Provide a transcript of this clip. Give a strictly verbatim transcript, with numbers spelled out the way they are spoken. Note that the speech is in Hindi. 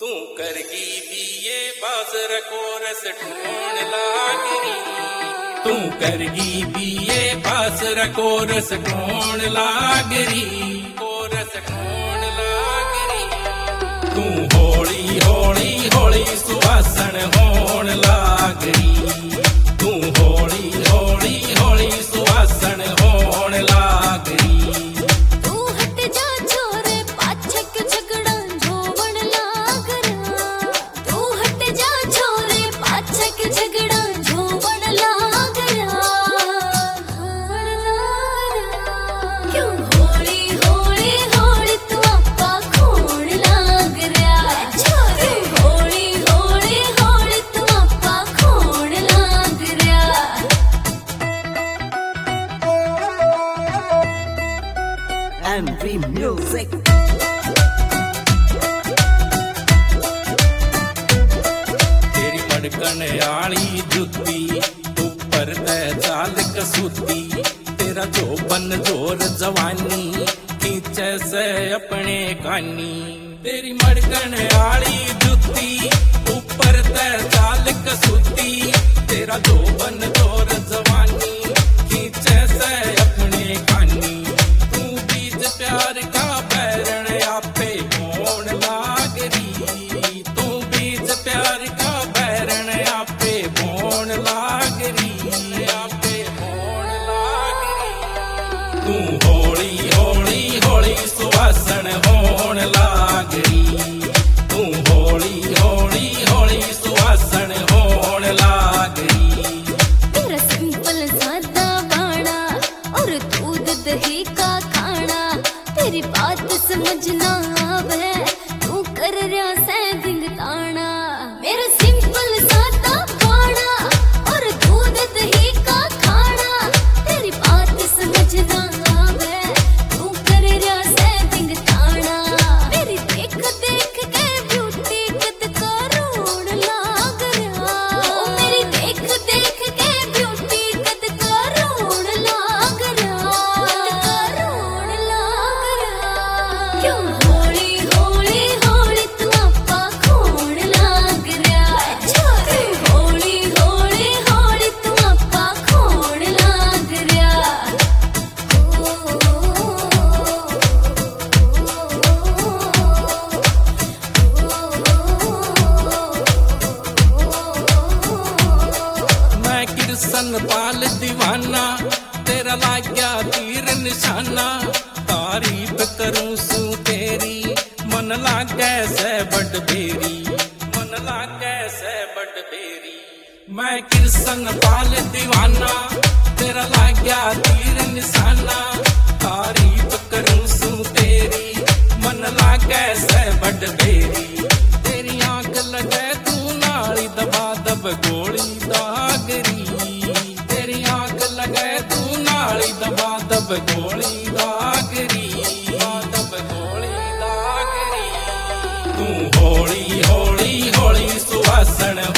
तू करगी बीए बाजर कोरस ढूंढ लागरी। तू करगी बीए बाजर कोरस ढूंढ लागरी। कोरस ढूंढ लागरी। तू होली होली होली सुवासन होण लागरी। तू होली होली होली सुवासन होण लागरी। Envy Music. तेरी मड़कन आली जुत्ती ऊपर ते चाल कसूती। तेरा जोबन जोर जवानी खींचे से अपने कानी। तेरी मड़कन आली जुत्ती ऊपर ते चाल कसूती। तेरा जोबन जोर जवानी खींचे से अपने कानी। प्यार का बैरण आपे होण लागरी। तू बीज प्यार का बैरण आपे होण लागरी। आपे होण लागरी। तू होली होली होली सुवासन होण लागरी। तू होली होली होली सुवासन होण लागरी। तेरा सिंपल सादा बाणा और दूध दही का खाना। तेरी बात समझ ना आवे तू कर रहा से दिंगताना। मेरा सिंपल सादा खाना और दूध दही का खाना। तेरी बात समझ ना आवे तू कर रहा से दिंगताना। मेरी देख देख के ब्यूटी कद करोड़ लाग रहा। मेरी देख देख के ब्यूटी कद करोड़ लाग रहा। करोड़ लाग रहा। क्यों होली होली होली तू आपा खोण लाग रहा। तू होली होली होली तू आपा खोण लाग रहा। मैं किरसन पाल दीवाना तेरा लाग्या तीर निशाना। तारीफ करूं सू तेरी मन लागे से बड़ बेरी। मन लागे से बड़ बेरी। मैं किरसन पाल दीवाना तेरा लाग्या तीर निशाना। तारीफ करूं सू तेरी मन लागे से बड़ बेरी। तेरी आंख लगे तू नाली दबा दब गोली दागरी। तेरी आंख लगे तू नाली दबा दब गोली दागरी। दब गोली दागरी। तू होली होली होली सुवासन